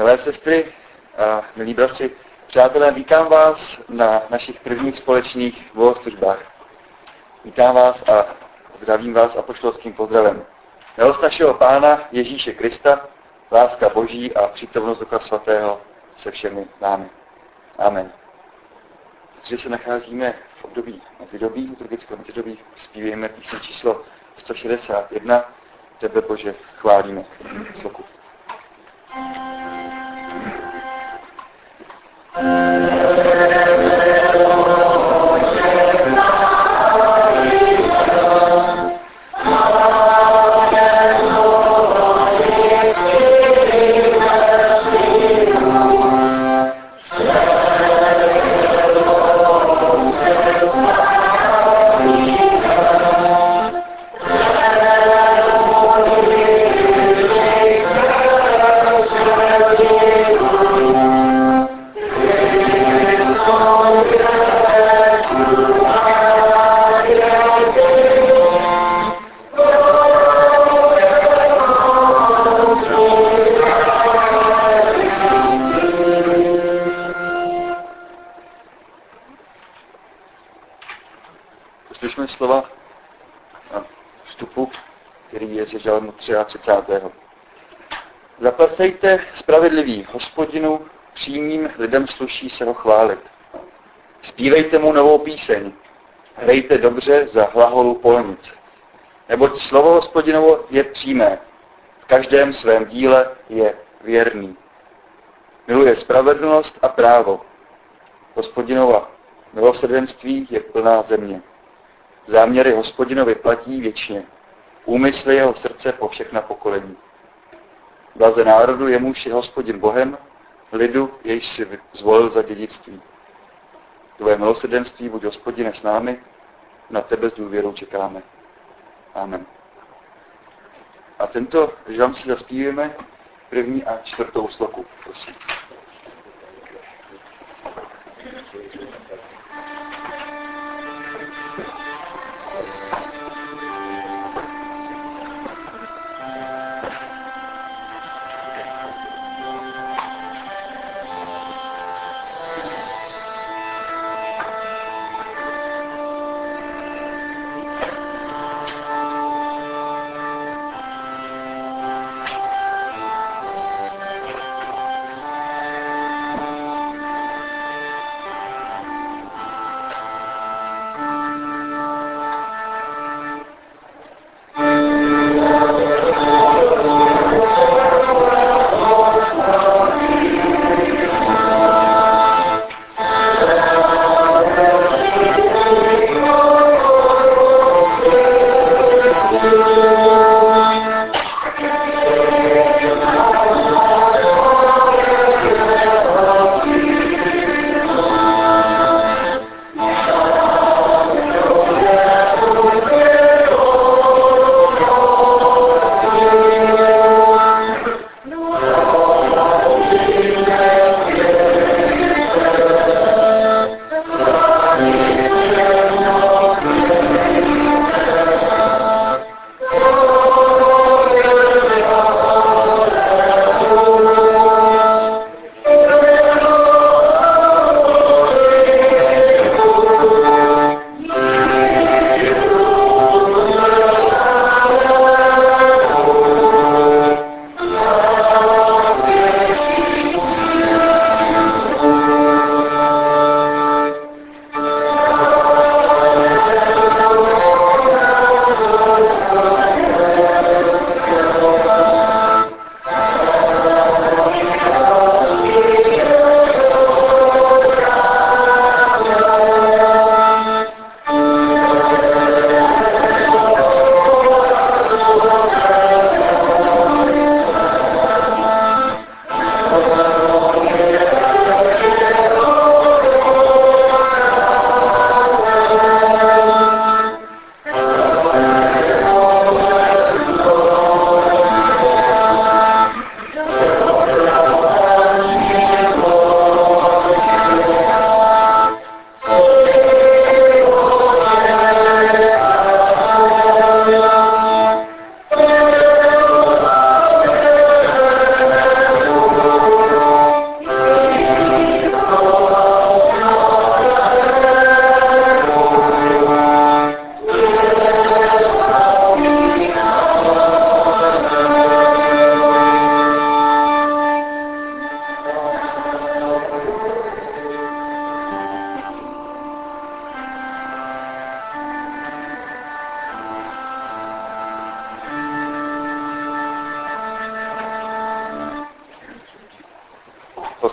Milé sestry a milí bratři, přátelé, vítám vás na našich prvních společných bohoslužbách. Vítám vás a zdravím vás apoštolským pozdravem. Milost našeho Pána Ježíše Krista, láska Boží a přítomnost Ducha Svatého se všemi námi. Amen. Protože se nacházíme v období mezidobí, liturgického mezidobí, zpívejme píseň číslo 161, Tebe Bože chválíme. Sloku. Slyšme slova vstupu, který je ze žalmu 33. Zaplesejte spravedlivý Hospodinu, přímým lidem sluší se ho chválit. Zpívejte mu novou píseň, hrajte dobře za hlaholu polnic. Neboť slovo Hospodinovo je přímé, v každém svém díle je věrný. Miluje spravedlnost a právo. Hospodinova milosrdenství je plná země. Záměry Hospodinovi platí věčně. Úmysly jeho srdce po všechna pokolení. Blaze národu, jemuž je Hospodin Bohem, lidu, jejž si zvolil za dědictví. Tvoje milosrdenství buď, Hospodine, s námi, na tebe s důvěrou čekáme. Amen. A tento žalm si zaspívíme první a čtvrtou sloku, prosím.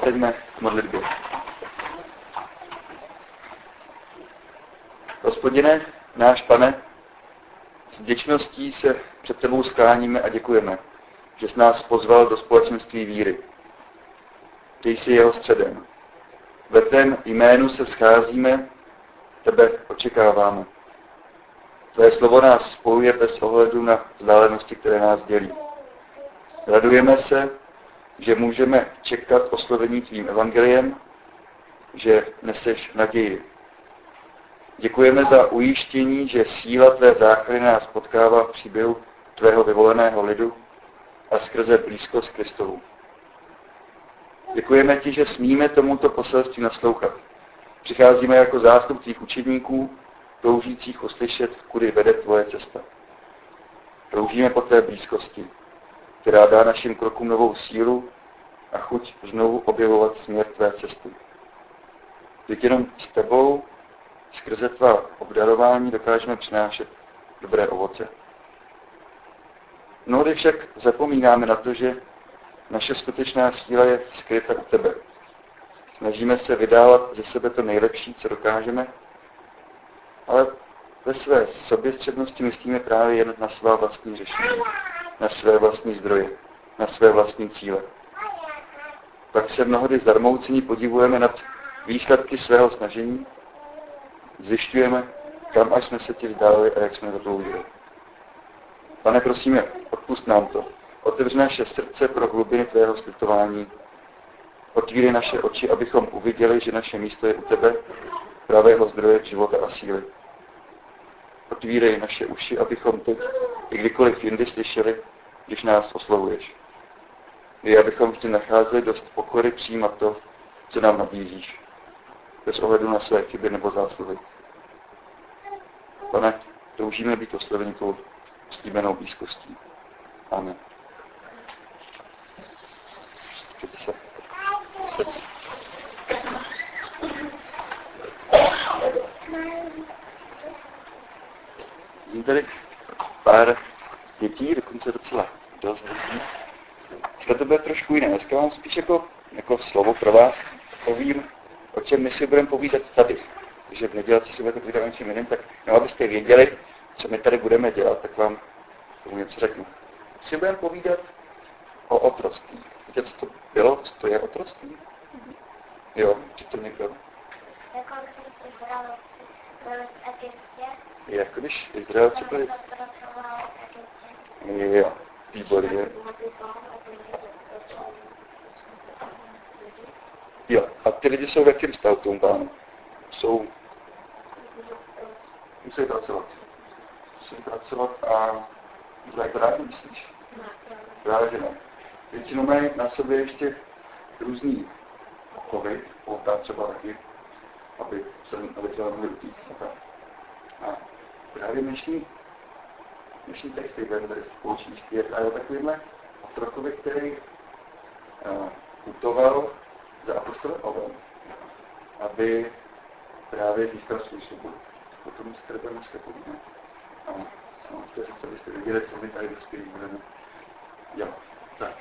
postaňme k modlitbě. Hospodine, náš Pane, s vděčností se před tebou skláníme a děkujeme, že jsi nás pozval do společenství víry. Ty jsi jeho středem. Ve tvém jménu se scházíme, tebe očekáváme. Tvé slovo nás spojuje bez ohledu na vzdálenosti, které nás dělí. Radujeme se, že můžeme čekat oslovení tvým evangeliem, že neseš naději. Děkujeme za ujištění, že síla tvé záchrany nás potkává v příběhu tvého vyvoleného lidu a skrze blízkost Kristovu. Děkujeme ti, že smíme tomuto poselství naslouchat. Přicházíme jako zástup tvých učedníků, toužících uslyšet, kudy vede tvoje cesta. Toužíme po tvé blízkosti, která dá našim krokům novou sílu a chuť znovu objevovat směr tvé cesty. Vždyť jenom s tebou, skrze tvá obdarování, dokážeme přinášet dobré ovoce. Mnohdy však zapomínáme na to, že naše skutečná síla je skryta u tebe. Snažíme se vydávat ze sebe to nejlepší, co dokážeme, ale ve své soběstřednosti myslíme právě jen na svá vlastní řešení, na své vlastní zdroje, na své vlastní cíle. Pak se mnohdy zarmoucení podivujeme nad výsledky svého snažení, zjišťujeme, kam až jsme se ti vzdálili a jak jsme zadloužili. Pane, prosíme, odpusť nám to. Otevři naše srdce pro hlubiny tvého slitování. Otvírej naše oči, abychom uviděli, že naše místo je u tebe, pravého zdroje života a síly. Otvírej naše uši, abychom teď i kdykoliv jindy slyšeli, když nás oslovuješ. I abychom vždy nacházeli dost pokory přijímat to, co nám nabízíš, bez ohledu na své chyby nebo zásluhy. Pane, toužíme být osloveni tvou slíbenou blízkostí. Amen. Vidím tady pár dětí, dokonce docela dost dětí. Dneska to bude trošku jiné. Dneska vám spíš jako slovo pro vás povím, o čem my si budeme povídat tady. Takže v neděli, co si budete povídat o něčem jiném, tak abyste věděli, co my tady budeme dělat, tak vám tomu něco řeknu. Si budeme povídat o otroctví. Víte, co to bylo? Co to je otroctví? Jo, co to někdo? Jako když Izraelci byli v Egyptě. Jako když Izraelci byli? Jo, výborně. Jo, a ty lidi jsou v jakém stavu tomu pánu? Musí pracovat. A jak to rádi myslíš? Právě, že ne. Většinou mají na sobě ještě různý kovy, pouta třeba taky, aby se mohli utíct. A právě dnešní text, který tady společný je takovýhle otrokovi, který putoval za apostolem Pavlem, aby právě získal svůj svobodu. O tom se tady budeme dneska povídat. A jsem chtěl říct, abyste viděli, co my tady dospělí budeme dělat. Tak.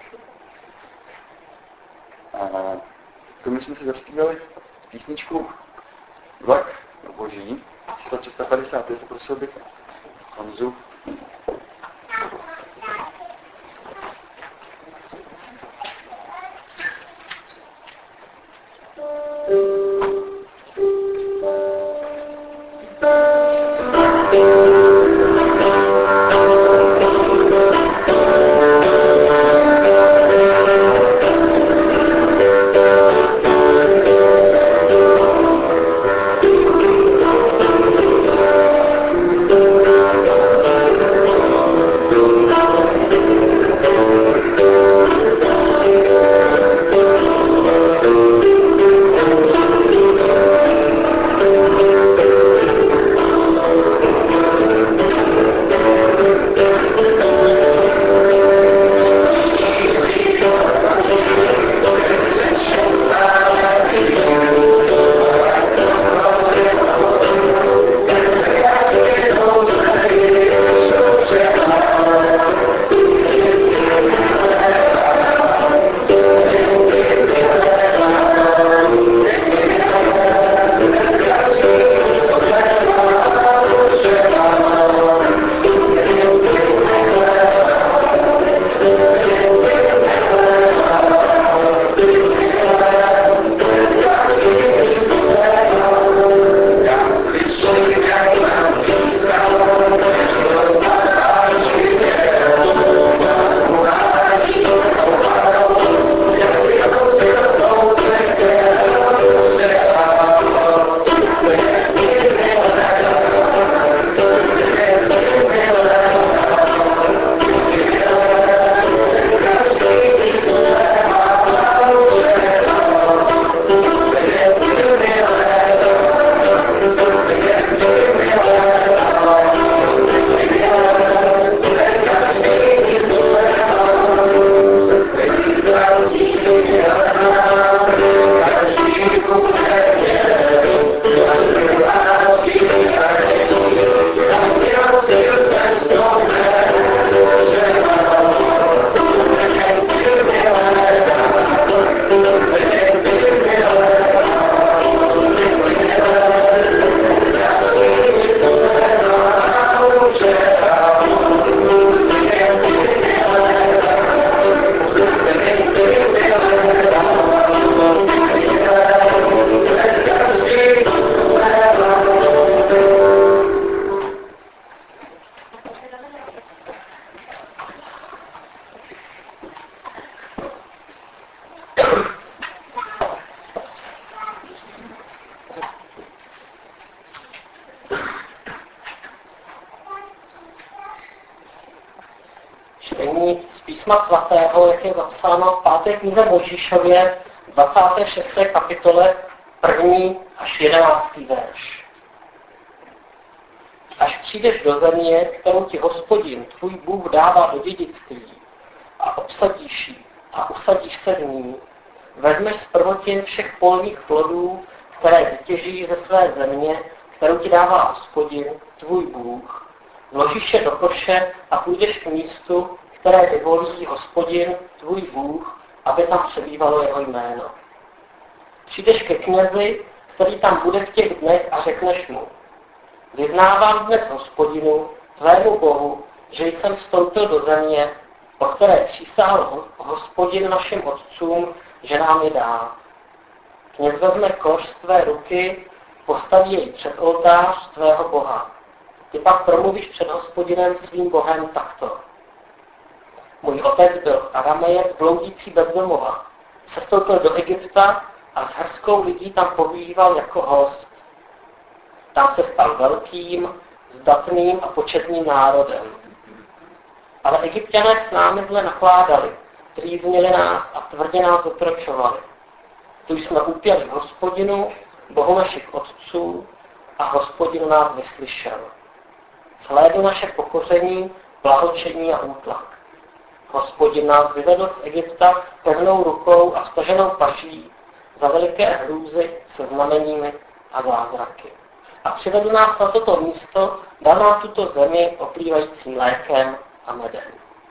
A my jsme si zaspívali písničku Vlak do Boží, číslo 350, to prosil bych Honzu. Čtení z písma svatého, jak je zapsáno v 5. knize Mojžíšově, 26. kapitole, 1. až 11. verš. Až přijdeš do země, kterou ti Hospodin, tvůj Bůh, dává do dědictví a obsadíš ji a usadíš se v ní, vezmeš z prvotin všech polních plodů, které vytěžíš ze své země, kterou ti dává Hospodin, tvůj Bůh, vložíš je do koše a půjdeš k místu, které vyvolí Hospodin, tvůj Bůh, aby tam přebývalo jeho jméno. Přijdeš ke knězi, který tam bude v těch dnech a řekneš mu: vyznávám dnes Hospodinu, tvému Bohu, že jsem vstoupil do země, o které přísahal Hospodin našim otcům, že nám je dá. Kněz vezme koš z tvé ruky, postaví jej před oltář tvého Boha. Ty pak promluvíš před Hospodinem svým Bohem takto: můj otec byl Aramejec bloudící bez domova. Sestoupil do Egypta a s hrskou lidí tam pobýval jako host. Tam se stal velkým, zdatným a početným národem. Ale Egypťané s námi zle nakládali, trýznili nás a tvrdě nás otročovali. Tu jsme úpěli Hospodinu, Bohu našich otců, a Hospodin nás vyslyšel. Shlédl naše pokoření, blahočení a útlak. Hospodin nás vyvedl z Egypta pevnou rukou a vztaženou paží za veliké hrůzy se znameními a zázraky. A přivedl nás na toto místo, dal nám tuto zemi oplývající mlékem a medem.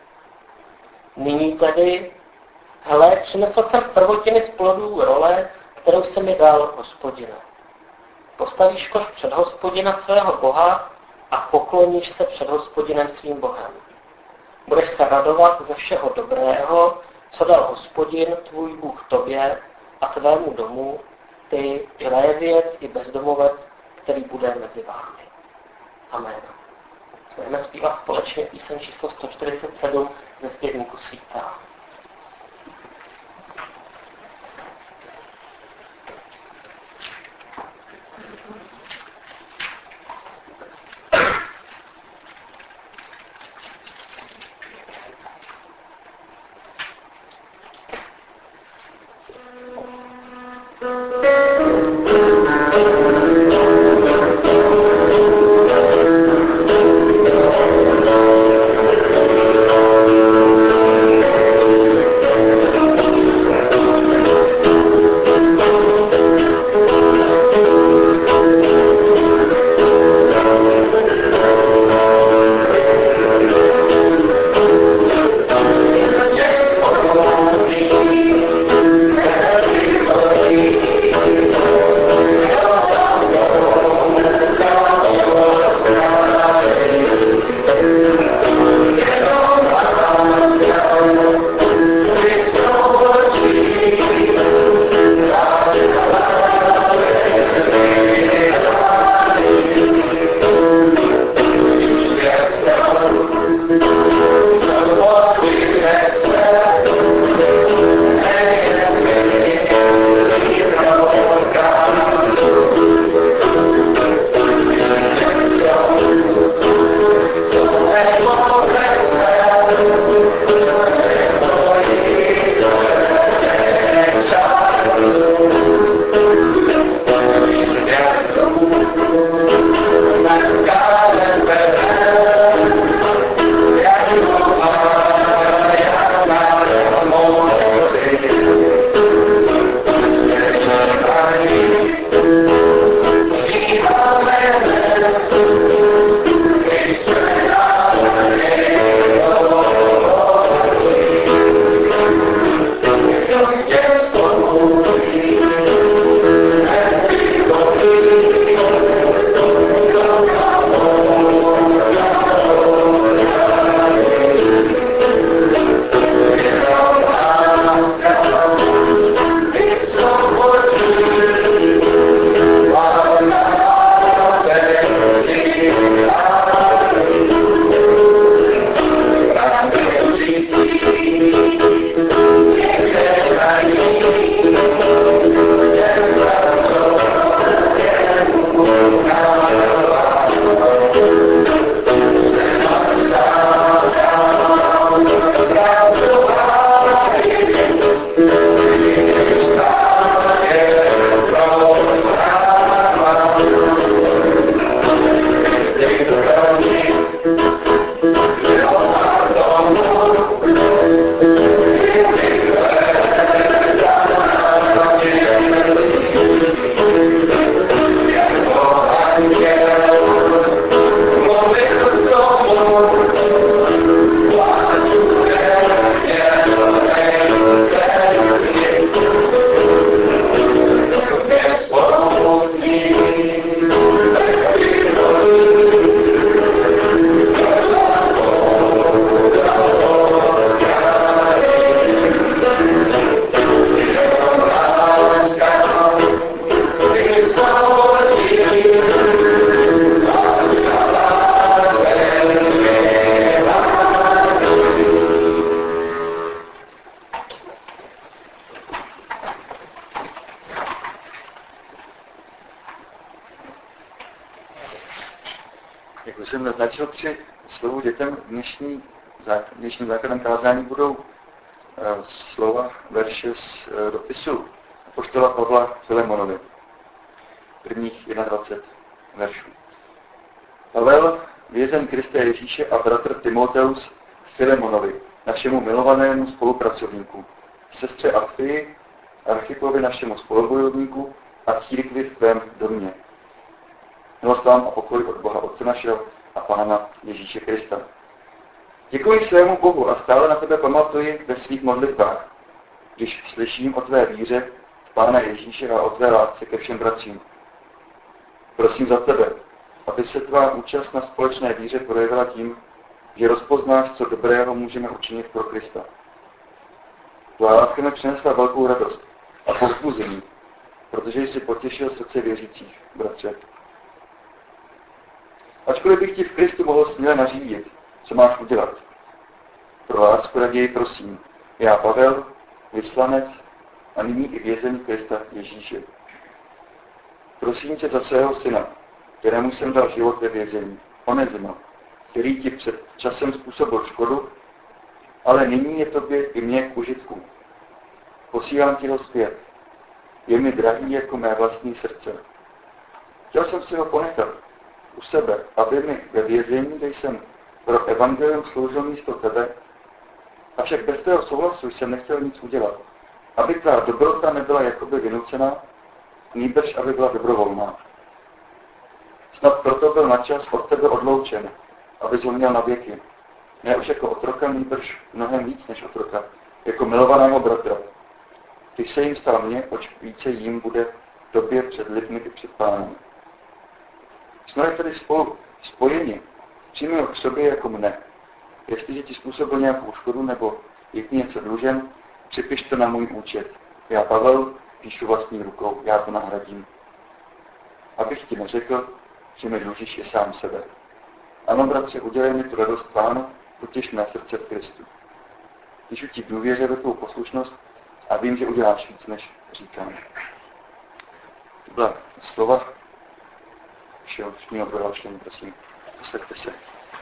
Nyní tedy, hele, přinesl jsem prvotiny z plodů role, kterou se mi dal Hospodina. Postavíš koš před Hospodina svého Boha a pokloníš se před Hospodinem svým Bohem. Budeš se radovat ze všeho dobrého, co dal Hospodin, tvůj Bůh, tobě a tvému domu, ty i léviec, i bezdomovec, který bude mezi vámi. Amen. Budeme zpívat společně píseň číslo 147 ze zpěvníku Svítá. začal při slovu dětem dnešním základem kázání budou slova, verše z dopisu apoštola Pavla Filemonovi. Prvních 21 veršů. Pavel, vězeň Krista Ježíše a bratr Timoteus Filemonovi, našemu milovanému spolupracovníku, sestře Apfii, Archipovi, našemu spolubojovníku a církvi v tvém domě. Milost vám a pokoj od Boha Otce našeho a Pána Ježíše Krista. Děkuji svému Bohu a stále na tebe pamatuji ve svých modlitbách, když slyším o tvé víře v Pána Ježíše a o tvé lásce ke všem bratřím. Prosím za tebe, aby se tvá účast na společné víře projevila tím, že rozpoznáš, co dobrého můžeme učinit pro Krista. Tvá láska mi přinesla velkou radost a povzbuzení, protože jsi potěšil srdce věřících, bratře. Ačkoliv bych ti v Kristu mohl směle nařídit, co máš udělat. Pro lásku raději prosím, já Pavel, vyslanec a nyní i vězeň Krista Ježíše. Prosím tě za svého syna, kterému jsem dal život ve vězení, Onezima, který ti před časem způsobil škodu, ale nyní je tobě i mně k užitku. Posílám ti ho zpět. Je mi drahý jako mé vlastní srdce. Chtěl jsem si ho ponechat u sebe, aby mi ve vězení, kde jsem pro evangelium sloužil místo tebe, avšak bez tého souhlasu jsem nechtěl nic udělat, aby ta dobrota nebyla jakoby vynucená, nýbrž aby byla dobrovolná. Snad proto byl načas od tebe odloučen, abys ho měl na věky. Ne už jako otroka, nýbrž mnohem víc než otroka, jako milovaného bratra. Ty se jim stal mně, oč více jim bude tobě před lidmi i před Pánem. Jsme tedy spolu spojeni, přijmi ho k sobě jako mne. Jestliže ti způsobil nějakou škodu nebo je ti něco dlužen, připiš to na můj účet. Já, Pavel, píšu vlastní rukou, já to nahradím. Abych ti neřekl, že mi dlužíš je sám sebe. Ano, bratře, udělej mi tu radost Pánu, potěš mé srdce v Kristu. Píšu ti důvěře ve tvou poslušnost a vím, že uděláš víc, než říkám. To byla slova všeho dnešního prohlášení, prosím, posaďte se.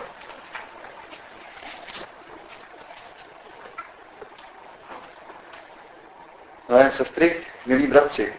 Milé sestry, milí bratři,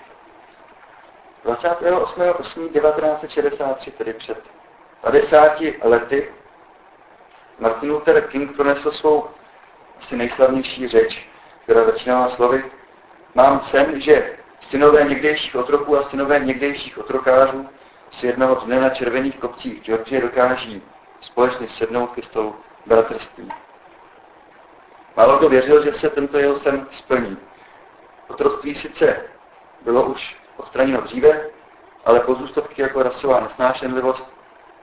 28.8.1963, tedy před 50 lety, Martin Luther King pronesl svou asi nejslavnější řeč, která začínala slovy: mám sen, že synové někdejších otroků a synové někdejších otrokářů si jednoho dne na červených kopcích Georgie dokáží společně sednout ke stolu bratrství. Málo kdo věřil, že se tento jeho sen splní. Otroctví sice bylo už odstraněno dříve, ale pozůstatky jako rasová nesnášenlivost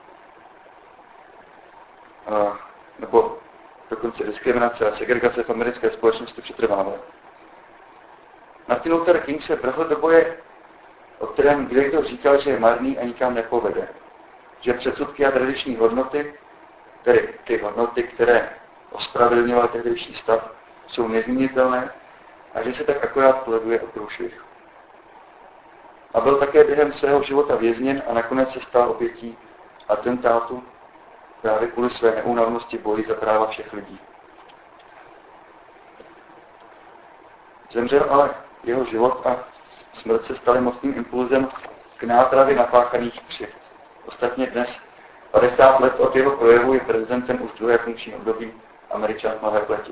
nebo dokonce diskriminace a segregace v americké společnosti přetrvávaly. Martin Luther King se vrhl do boje, o kterém kdekdo říkal, že je marný a nikam nepovede. Že předsudky a tradiční hodnoty, tedy ty hodnoty, které ospravedlňovaly tehdejší stav, jsou nezměnitelné a že se tak akorát poleduje o průšvih. A byl také během svého života vězněn a nakonec se stal obětí atentátu právě kvůli své neúnavnosti boji za práva všech lidí. Zemřel, ale jeho život a smrt se staly mocným impulzem k nápravě napáchaných křivd. Ostatně dnes, 50 let od jeho projevu, je prezidentem už druhé funkční období Američan v Nové pleti.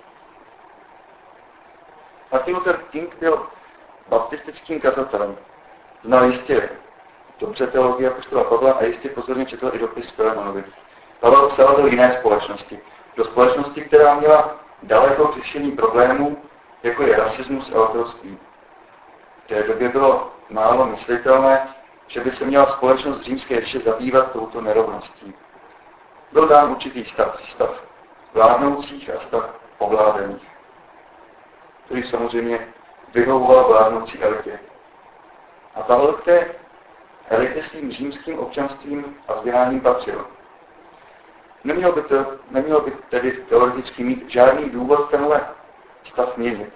Martin Luther King byl baptistickým kazatelem. Znal jistě dobře teologii apoštola Pavla a jistě pozorně četl i dopis Filemonovi. Pavel psal do jiné společnosti. Do společnosti, která měla daleko k řešení problémů, jako je rasismus a otroctví. V té době bylo málo myslitelné, že by se měla společnost římské říše zabývat touto nerovností. Byl dán určitý stav vládnoucích a stav ovládaných, který samozřejmě vyhovoval vládnoucí elitě. A Pavel k té elitě svým římským občanstvím a vzděláním patřil. Nemělo by tedy teoreticky mít žádný důvod tenhle stav měnit.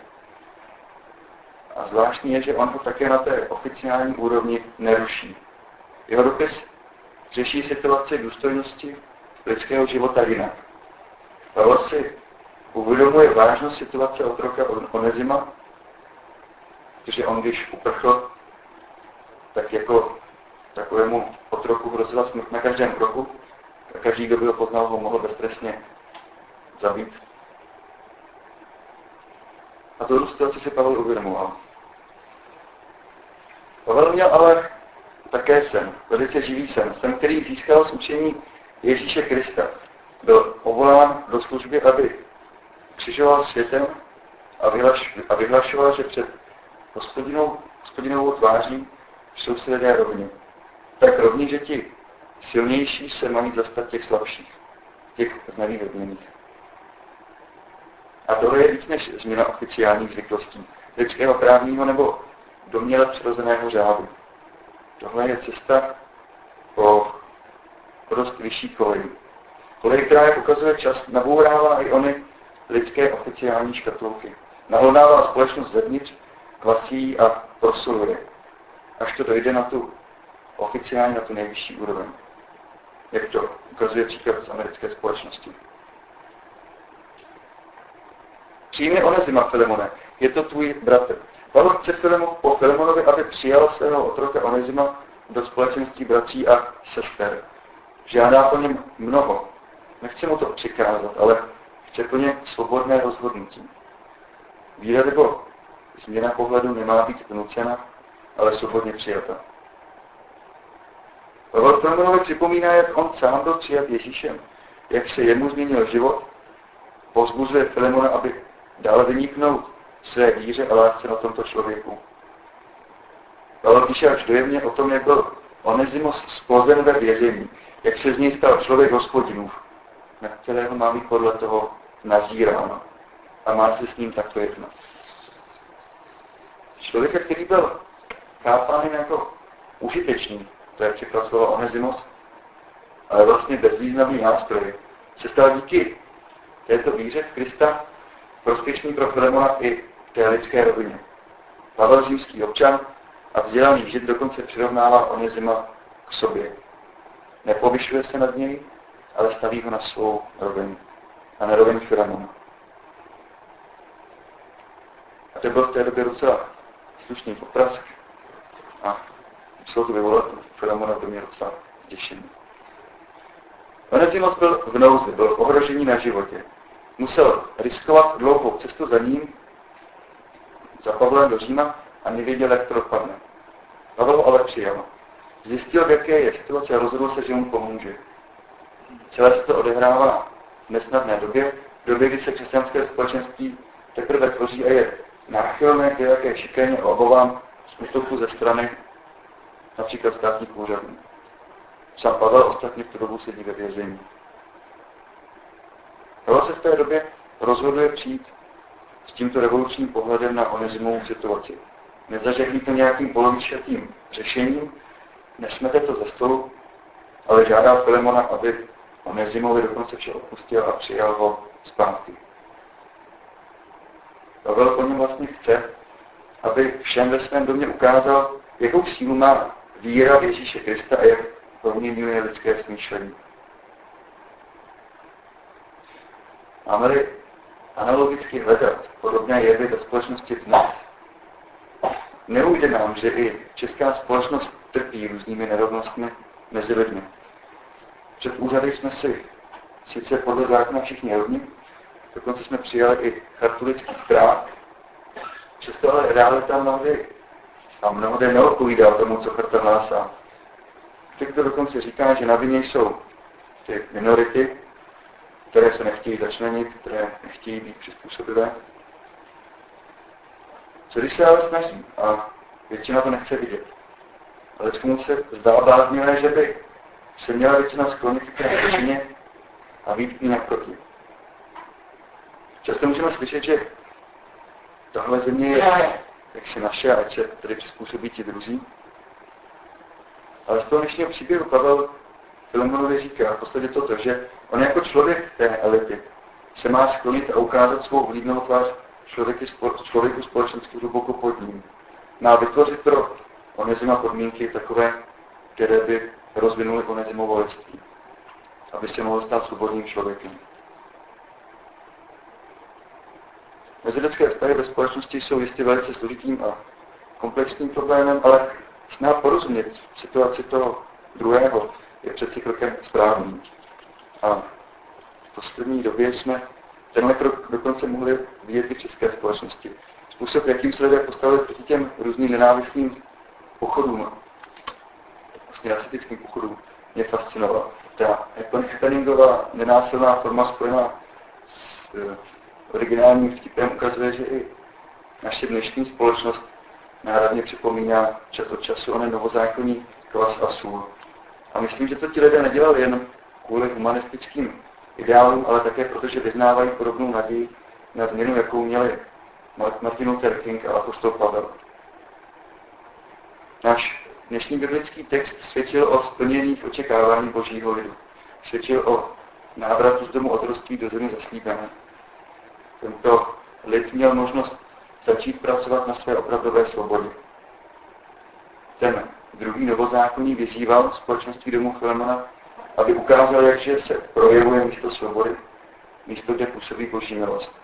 A zvláštní je, že on ho také na té oficiální úrovni neruší. Jeho dopis řeší situaci důstojnosti lidského života jinak. Pavel si uvědomuje vážnost situace otroka Onezima, protože on, když uprchl, tak jako takovému otroku hrozila smrt na každém kroku a každý, kdo by ho poznal, ho mohl beztrestně zabít. A tu situaci si Pavel uvědomoval. Pavel měl ale také sen, velice živý sen, který získal z učení Ježíše Krista. Byl povolán do služby, aby křižoval světem a vyhlašoval, že před Hospodinovou tváří jsou si lidé rovni. Tak rovni, že ti silnější se mají zastat těch slabších, těch znevýhodněných. A tohle je víc než změna oficiálních zvyklostí, lidského právního nebo doměle přirozeného řádu. Tohle je cesta po dost vyšší koleji. Kolej, která jak ukazuje čas, nabourává i ony lidské oficiální škatulky. Nahlodává společnost zevnitř, klasí a prosoluje, až to dojde na tu oficiální, na tu nejvyšší úroveň. Jak to ukazuje příklad z americké společnosti. Přijmi Onezima, Filemone, je to tvůj bratr. Pavel chce po Filemonovi, aby přijal svého otroka Onezima do společenství bratří a sester. Žádá po něm mnoho. Nechce mu to přikázat, ale chce po něm svobodné rozhodnutí. Víra nebo změna pohledu nemá být vnucena, ale svobodně přijata. Pavel Filemonovi připomíná, jak on sám byl přijat Ježíšem, jak se jemu změnil život, povzbuzuje Filemona, aby dále vyniknout své víře a lásce na tomto člověku. Pavel píše až dojemně o tom, jak byl Onezimos spozen ve vězení, jak se z něj stal člověk Hospodinův, na kterého má být podle toho nazíráno a má se s ním takto jednat. Člověka, který byl chápán jako užitečný, to je překlad slova Onezimos, ale vlastně bezvýznamný nástroj, se stal díky této víře v Krista prospěšný pro Filemona i v té lidské rovině. Pavel, římský občan a vzdělaný Žid, dokonce přirovnává Onezima k sobě. Nepovyšuje se nad něj, ale staví ho na svou roveň a na roveň Filemona. A to byl v té době docela slušný poprask a musel to vyvolat Filemona, to mě docela zděšený. Onezimos byl v nouzi, byl v ohrožení na životě. Musel riskovat dlouhou cestu za ním, za Pavlem do Říma a nevěděl, jak to dopadne. Pavel ho ale přijal. Zjistil, v jaké je situace a rozhodl se, že mu pomůže. Celé se to odehrává v nesnadné době, kdy se křesťanské společenství teprve tvoří a je náchylné k nějaké šikaně a obavám z útoku ze strany například státních úřadů. Sám Pavel ostatně v tu dobu sedí ve vězení. Pavel se v té době rozhoduje přijít s tímto revolučním pohledem na Onezimovou situaci. Nezažehní to nějakým polovičatým řešením, nesmete to ze stolu, ale žádá Filemona, aby Onezimovi dokonce vše odpustil a přijal ho zpátky. Pavel po něm vlastně chce, aby všem ve svém domě ukázal, jakou sílu má víra v Ježíše Krista a jak proměňuje lidské smýšlení. Máme-li analogicky hledat podobné jevy ve společnosti dnes, neujde nám, že i česká společnost trpí různými nerovnostmi mezi lidmi. Před úřady jsme si sice podle zákona všichni rovni, dokonce jsme přijali i chartu lidských práv, přesto ale realita mnohdy neodpovídá tomu, co charta hlásá. Někdo dokonce říká, že na vině jsou ty minority, které se nechtějí začlenit, které nechtějí být přizpůsobivé. Co když se ale snaží a většina to nechce vidět. Ale komu se zdá bláznivé, že by se měla většina sklonit k té většině a být k ní naproti. Často můžeme slyšet, že tahle země je jak si naše, ať se tedy přizpůsobí ti druzí. Ale z toho dnešního příběhu Pavel Filemonovi říká v podstatě toto, že on jako člověk té elity se má sklonit a ukázat svou vlídnou tvář člověku společensky hluboko pod ním. Má vytvořit pro Onezima podmínky takové, které by rozvinuly Onezimovo lidství. aby se mohl stát svobodným člověkem. Mezilidské vztahy ve společnosti jsou jistě velice složitým a komplexním problémem, ale snad porozumět situaci toho druhého je přeci krokem správným. A v poslední době jsme tenhle krok dokonce mohli vidět i v české společnosti. Způsob, jakým se lidé postavili proti těm různým nenávistným pochodům, vlastně rasistickým pochodům, mě fascinoval. Ta happeningová nenásilná forma spojená s originálním vtipem ukazuje, že i naše dnešní společnost národně připomíná čas od času onen novozákonní kvas a sůl. A myslím, že to ti lidé nedělali jen kvůli humanistickým ideálům, ale také proto, že vyznávají podobnou naději na změnu, jakou měli Martin Luther King a apoštol Pavel. Náš dnešní biblický text svědčil o splněných očekávání Božího lidu. Svědčil o návratu z domu otroctví do země zaslíbené. Tento lid měl možnost začít pracovat na své opravdové svobodě. Ten druhý novozákonní vyzýval společenství domu Filemona, aby ukázal, jakže se projevuje místo svobody, místo, kde působí Boží milost.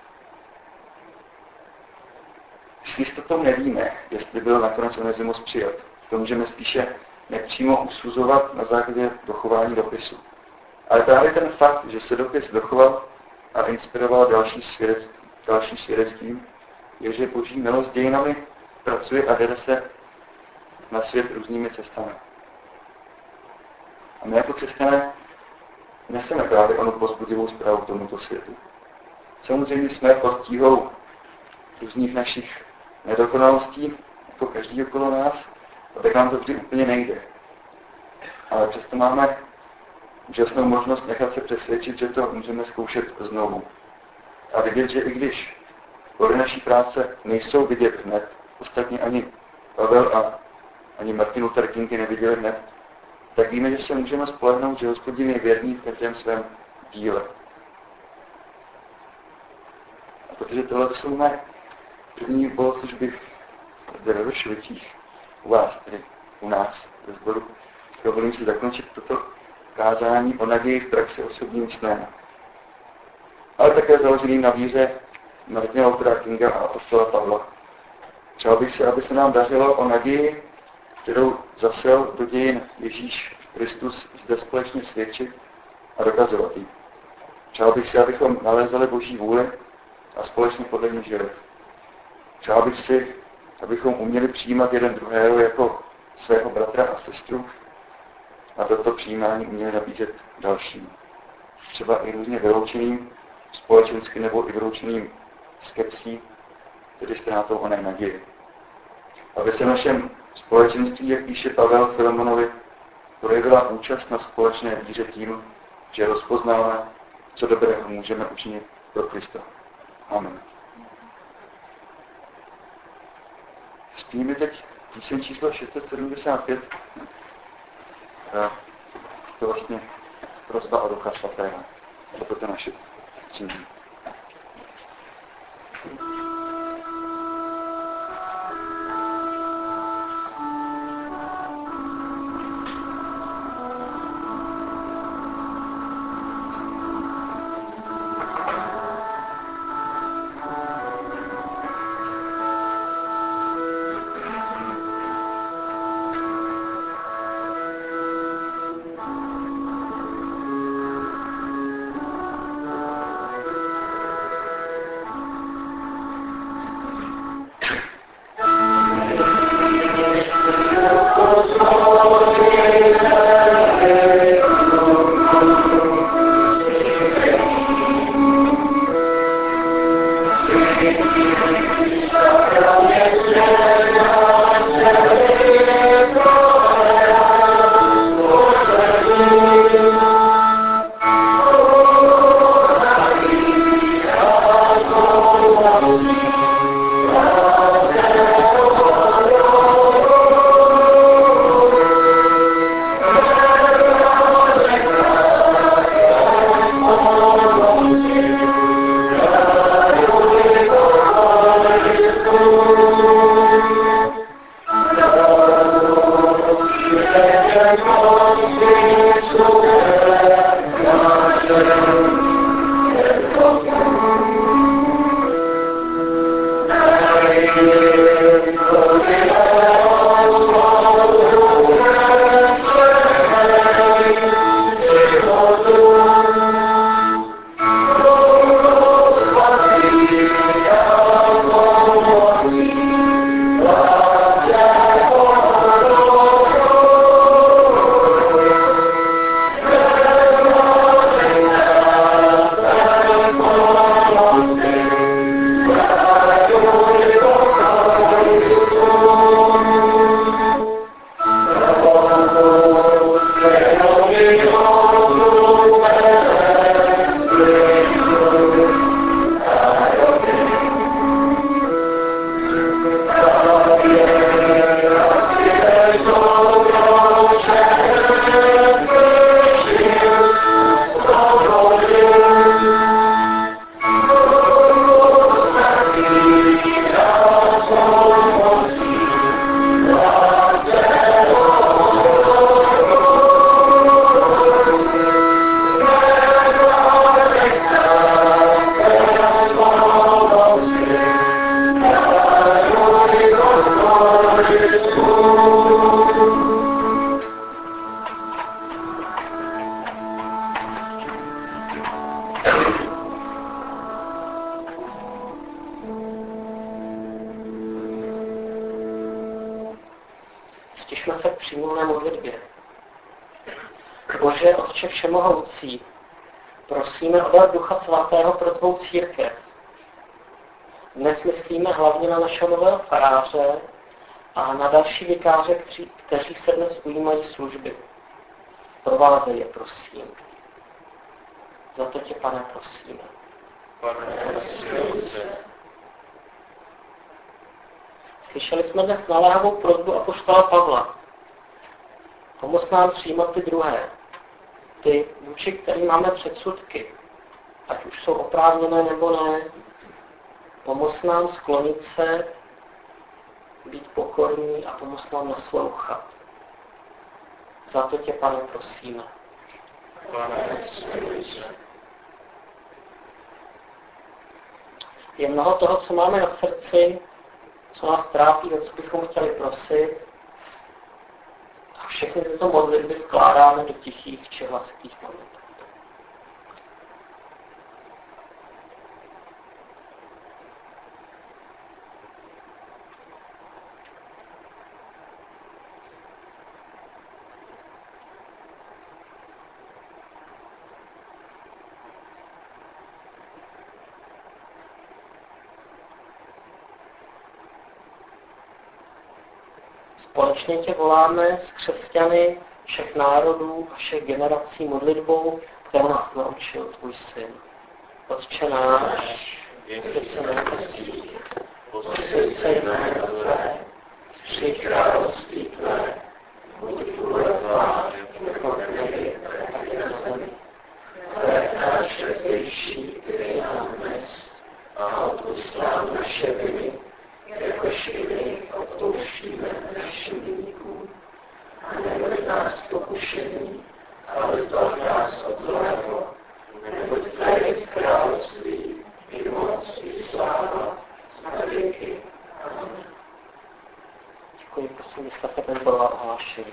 S jistotou nevíme, jestli byl nakonec Onesimus přijat. To můžeme spíše nepřímo usuzovat na základě dochování dopisu. Ale právě ten fakt, že se dopis dochoval a inspiroval další svědectvím, je, že Boží milost dějinami pracuje a vede se na svět různými cestami. A my jako křesťané neseme právě onu povzbudivou zprávu tomuto světu. Samozřejmě jsme pod tíhou různých našich nedokonalostí, jako každý okolo nás, a tak nám to vždy úplně nejde. Ale přesto máme úžasnou možnost nechat se přesvědčit, že to můžeme zkoušet znovu. A vidět, že i když plody naší práce nejsou vidět hned, ostatně ani Pavel a ani Martin Luther King neviděli hned, tak víme, že se můžeme spolehnout, že Hospodin je věrný v každém svém díle. A protože tohle jsou mé první bohoslužby zde ve Vršovicích, u vás, tedy u nás, ve sboru, dovolím si zakončit toto kázání o naději v praxi osobním snem. Ale také založeným na víře Martina Luthera Kinga a apoštola Pavla. Přál bych si, aby se nám dařilo o naději, kterou zasel do dějin Ježíš Kristus, zde společně svědčit a dokazovat ji. Přál bych si, abychom nalézali Boží vůli a společně podle ní žili. Přál bych si, abychom uměli přijímat jeden druhého jako svého bratra a sestru a toto přijímání uměli nabízet dalším. Třeba i různě vyloučeným, společensky nebo i vyloučeným skepsí, tedy ztrátou oné naděje. Aby se v našem společenství, jak píše Pavel Filemonovi, projevila účast na společné víře tím, že rozpoznáme, co dobrého můžeme učinit pro Krista. Amen. Zpívíme teď píseň číslo 675. To vlastně prosba o Ducha Svatého. To je naše činění. Přibližme se k přímluvné modlitbě. Bože, Otče všemohoucí, prosíme o dar Ducha Svatého pro tvou církev. Dnes myslíme hlavně na našeho nového faráře a na další vikáře, kteří se dnes ujímají služby. Provázej je, prosím. Za to tě, Pane, prosíme. Slyšeli jsme dnes naléhavou prosbu apoštola Pavla. Pomoz nám přijímat ty druhé. Ty, vůči kterým máme předsudky, ať už jsou oprávněné nebo ne. Pomoz nám sklonit se, být pokorní a pomoz nám naslouchat. Za to tě, Pane, prosíme. Je mnoho toho, co máme na srdci, co nás trápí, o co bychom chtěli prosit. A všechny tyto modlitby vkládáme do tichých či hlasitých modlitb. Společně tě voláme s křesťany všech národů a všech generací modlitbou, kterou nás naučil tvůj syn. Otče náš, který se na nebesích, posvěť se jméno tvé, přijď království tvé, buď vůle tvá, jako v nebi, tak i na zemi. Chléb náš zdejší, dej nám dnes, a odpusť nám naše viny, jakož i my odpouštíme našim viníkům. A neveď nás v pokušení, ale zbav nás od zlého, neboť tvé je království, i moc, i sláva, na věky. Amen. Děkuji, prosím, vyslechněte ten Boha ohlášení.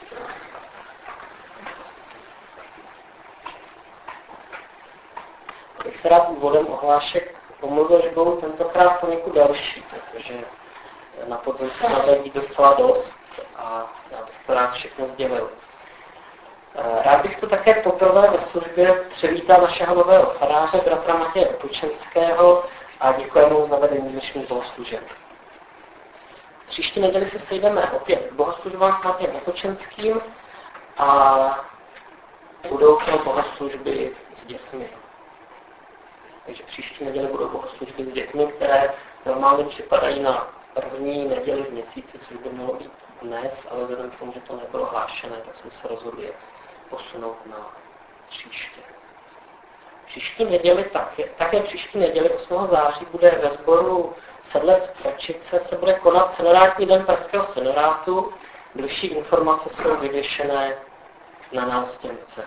Bych se rád úvodem ohlášek pomluvil, že budou tentokrát poněkud další, protože na podzim se máme jít docela dost a já bych to rád všechno sdělil. Rád bych to také poprvé ve službě přivítal našeho nového faráře, bratra Matěje Opočenského, a děkujeme mu za vedení dnešních bohoslužeb. Příští neděli se sejdeme opět k bohoslužbám s Matějem Opočenským a budou to bohoslužby s dětmi. Takže příští neděli budou bohoslužby s dětmi, které normálně připadají na první neděli v měsíci, což by mělo být dnes, ale vzhledem k tomu, že to nebylo hlášené, tak jsme se rozhodli posunout na příště. Příští neděli také příští neděli 8. září bude ve sboru Sedlec Pračice se bude konat Senerátní den Pražského senerátu. Bližší informace jsou vyvěšené na nástěnce.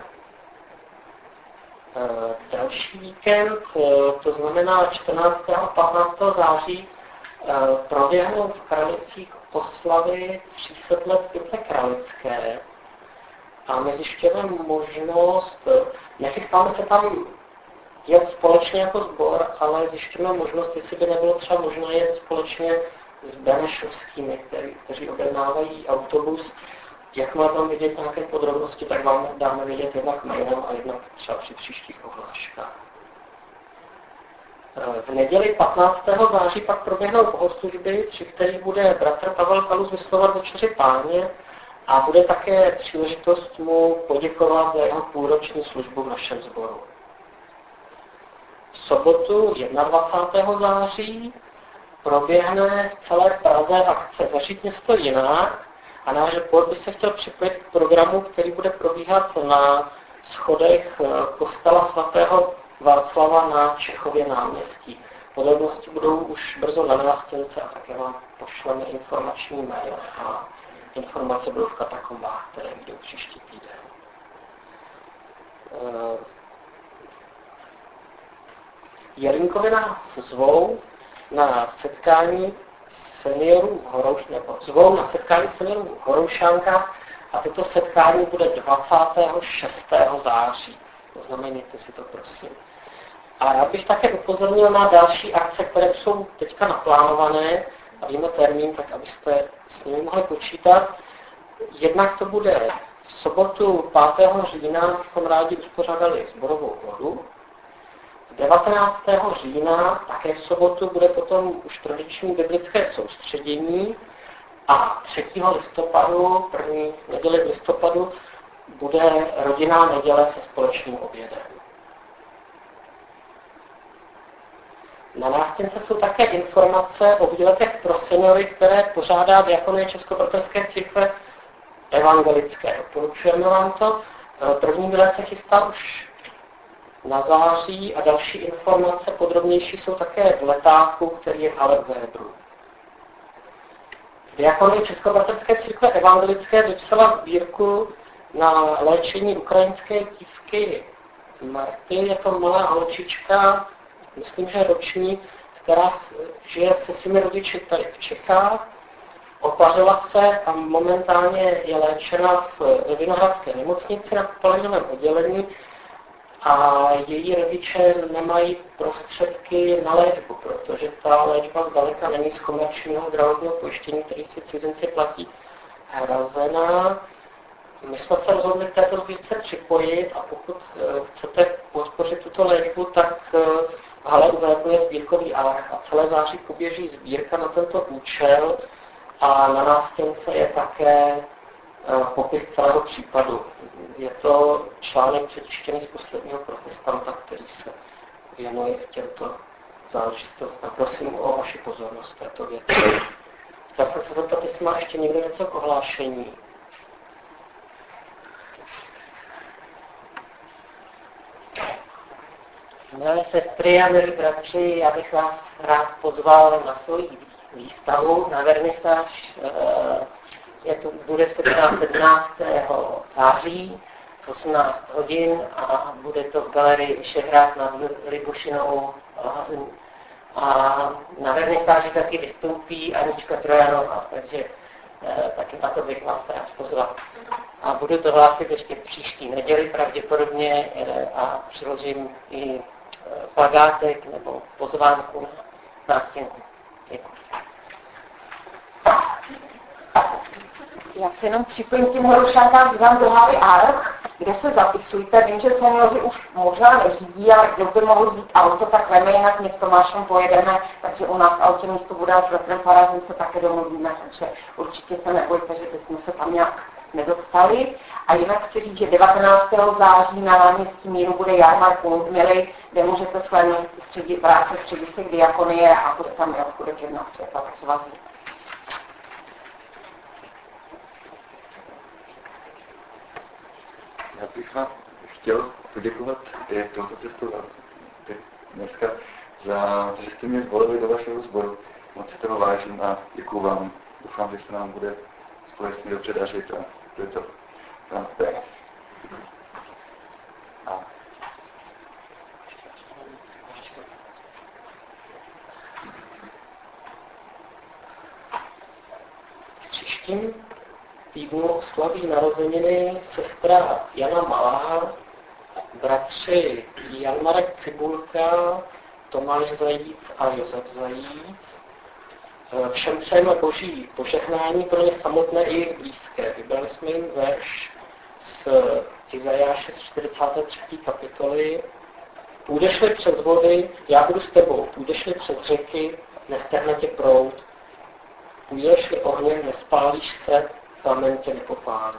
Další víkend, to znamená 14. a 15. září, proběhnou v Kralicích oslavy 300 let Bible Kralické a my zjišťujeme možnost, nechystáme se tam jet společně jako sbor, ale zjišťujeme možnost, jestli by nebylo třeba možné jet společně s Benešovskými, kteří objednávají autobus. Jak má tam vidět nějaké podrobnosti, tak vám dáme vědět jednak mailem a jednak třeba při příštích ohláškách. V neděli 15. září pak proběhnou bohoslužby, při kterých bude bratr Pavel Kalus vyslovovat večeři Páně a bude také příležitost mu poděkovat za jeho půlroční službu v našem sboru. V sobotu 21. září proběhne v celé Praze akce Zažít město jinak a náš sbor by se chtěl připojit k programu, který bude probíhat na schodech kostela svatého Václava na Čechově náměstí. Podrobnosti budou už brzo na nástěnce a také vám pošleme informační mail a informace budou v katakombách, které budou příští týden. Jelínkovi nás zvou na setkání seniorů v Horoušánkách a toto setkání bude 26. září. Poznameněte si to, prosím. A já bych také upozornil na další akce, které jsou teďka naplánované a víme termín, tak abyste s nimi mohli počítat. Jednak to bude v sobotu 5. října, bychom rádi uspořádali sborovou vodu. 19. října, také v sobotu, bude potom už tradiční biblické soustředění a 3. listopadu, první neděli v listopadu, bude rodinná neděle se společným obědem. Na nástěnce jsou také informace o výletech pro seniory, které pořádá Diakonie Českobratrské církve evangelické. Doporučujeme vám to. První výlet se chystá už na září a další informace podrobnější jsou také v letáku, který je v hale v Hébru. Diakonie Českobratrské církve evangelické vypsala sbírku na léčení ukrajinské dívky Marty. Je to malá holčička, myslím, že roční, která žije se svými rodiči tady v Čechách. Opařila se a momentálně je léčena ve Vinohradské nemocnici na popelninovém oddělení a její rodiče nemají prostředky na léčbu, protože ta léčba zdaleka není z komerčního zdravotního pojištění, který si cizinci platí, hrazená. My jsme se rozhodli k této sbírce připojit a pokud chcete podpořit tuto léčbu, tak v hale u je sbírkový arch a celé září poběží sbírka na tento účel a na nástěnce je také popis celého případu. Je to článek přetištěný z posledního protestanta, který se věnuje těmto záležitostem. Prosím o vaši pozornost této věci. Chtěl jsem se zeptat, jestli má ještě někdo něco k ohlášení. Milé sestry a milí bratři, já bych vás rád pozval na svou výstavu na vernisáž. Bude se konat 17. září v 18 hodin a bude to v galerii Vyšehrad nad Libušinovou Lázní. A na vernisáži taky vystoupí Anička Trojanová, takže taky na to bych vás rád pozval. A budu to hlásit ještě příští neděli pravděpodobně a přiložím i plagátek nebo pozvánku na nástěnku. Děkuji. Já se jenom připojím k těm horošákám, dívám do hlavy Arch, kde se zapisujte. Vím, že seniori už možná neřídí, ale kdo by mohl být auto, tak veme, jinak my s Tomášem pojedeme, takže u nás v autě místo bude až ve faráři se také domluvíme, takže určitě se nebojte, že bychom se tam nějak nedostali. A jinak chci říct, že 19. září na náměstí Míru bude jarmark Milej, kde můžete své vrátit středisek diakonie a bude tam obchůdek jedna světla, tak se vás ví. Já bych vám chtěl poděkovat touto cestou dneska za to, že jste mě zvolili do vašeho sboru. Moc si toho vážím a děkuju vám. Doufám, že se nám bude společně dobře dařit a to je to. Příštím týdnu slaví narozeniny sestra Jana Malá, bratři Jan Marek Cibulka, Tomáš Zajíc a Josef Zajíc. Všem přejeme boží požehnání pro ně samotné i jejich blízké. Vybrali jsme jim verš z Izajáše z 43. kapitoly. Půjdeš-li přes vody, já budu s tebou. Půjdeš-li přes řeky, nestrhne tě proud. Půjdeš-li ohněm, nespálíš se, plamen tě nepopálí.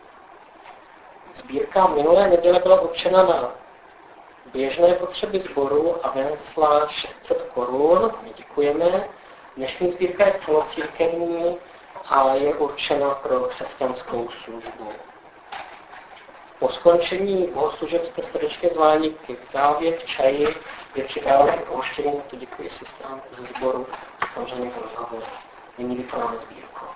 Sbírka minulé neděle byla určena na běžné potřeby sboru a vynesla 600 korun. Děkujeme. Dnešní sbírka je celocírkevní a je určena pro křesťanskou službu. Po skončení bohoslužeb jste srdečně zváni k kávě, k čaji, je připravené k pohoštění, to děkuji sestrám ze sboru a samozřejmě v rozhovoru. Nyní vykonáme sbírku.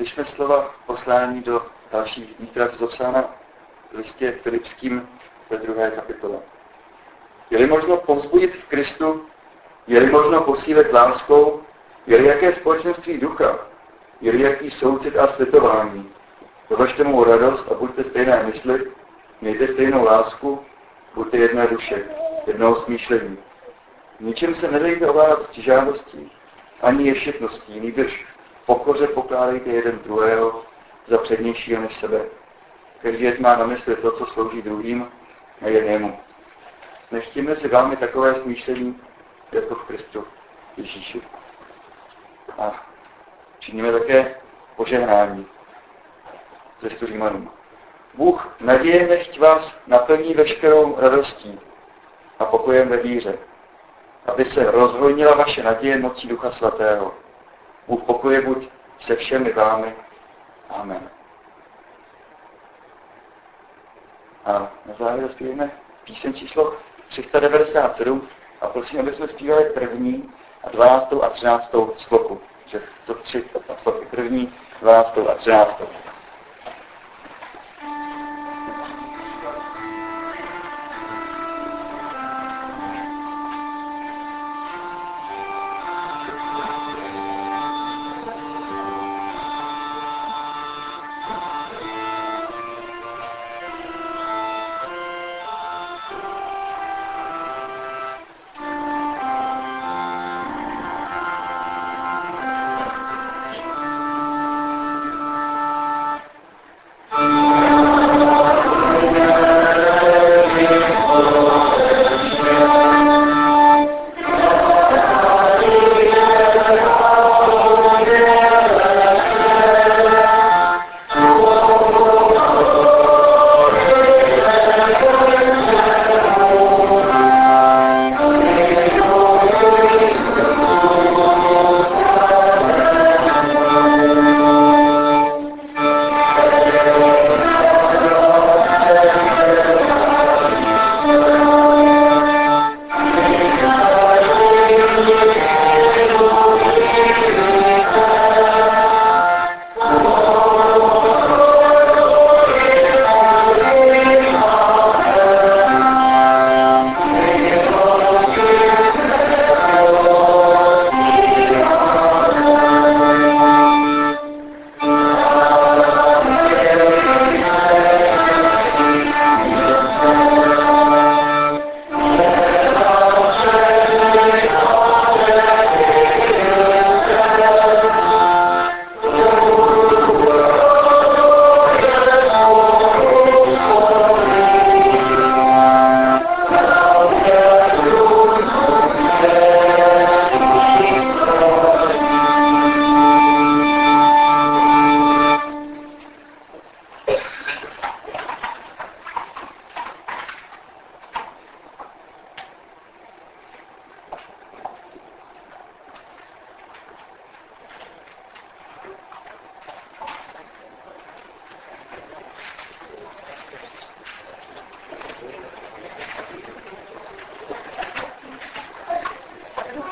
Slyšme slova poslání do dalších dní, která je zapsána v listě Filipským ve 2. kapitole. Je-li možno povzbudit v Kristu, je-li možno posílit láskou, je-li jaké společenství ducha, je-li jaký soucit a slitování, dovažte mu radost a buďte stejné mysli, mějte stejnou lásku, buďte jedné duše, jednoho smýšlení. Ničem se nedejte ovládat ctižádostí, ani ješitností, nýbrž v pokoře pokládejte jeden druhého za přednějšího než sebe. Každý ať má na mysli to, co slouží druhým, a jen jemu. Nechtíme si vámi takové smýšlení, jako v Kristu Ježíši. A činíme také požehnání ze listu Římanům. Bůh naděje nechť vás naplní veškerou radostí a pokojem ve víře, aby se rozhojnila vaše naděje mocí Ducha Svatého. Bůh pokoje buď se všemi vámi. Amen. A na závěr zpíváme píseň číslo 397 a prosím, aby jsme zpívali 1., 12. a 13. sloku. Že to 3 sloky 1., 12. a 13.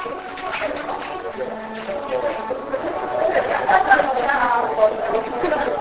Thank you.